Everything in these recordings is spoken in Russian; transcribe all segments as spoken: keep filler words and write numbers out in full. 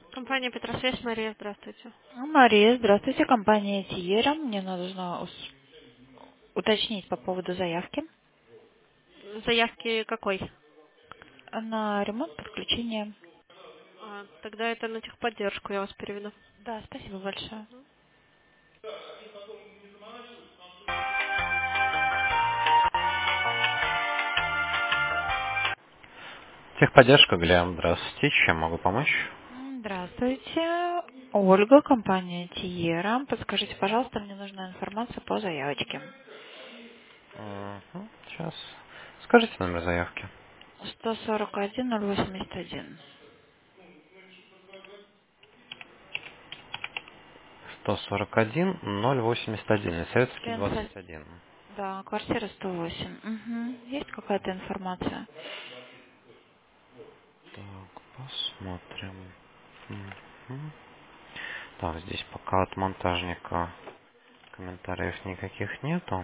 Компания Петросвязь, Мария, здравствуйте. Мария, здравствуйте, компания Тиера. Мне нужно ус- уточнить по поводу заявки Заявки какой? на ремонт подключения. А, тогда это на техподдержку, я вас переведу. Да, спасибо большое. Техподдержка, Глеб, здравствуйте. Чем могу помочь? М, Здравствуйте, Ольга, компания Тиера. Подскажите, пожалуйста, мне нужна информация по заявочке. Угу, сейчас. Скажите номер заявки. сто сорок один ноль восемьдесят один. сто сорок один ноль восемьдесят один. Советский Пенса- двадцать один. Да, квартира сто восемь. Угу. Есть какая-то информация? Так, посмотрим. Мгм. Так, здесь пока от монтажника комментариев никаких нету.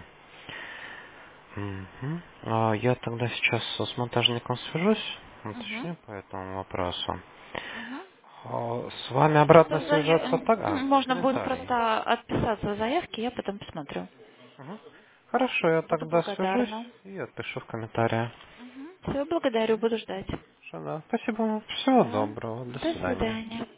Мгм. А, Я тогда сейчас с монтажником свяжусь, Угу. уточню по этому вопросу. Угу. А, С вами обратно свяжется Зая- так... А, Можно будет комментарий. просто отписаться в заявке, я потом посмотрю. Мгм. Хорошо, я Буду тогда свяжусь благодарна. и отпишу в комментариях. Все, благодарю, буду ждать. Хорошо, да. Спасибо. Всего Да. доброго. До До свидания. свидания.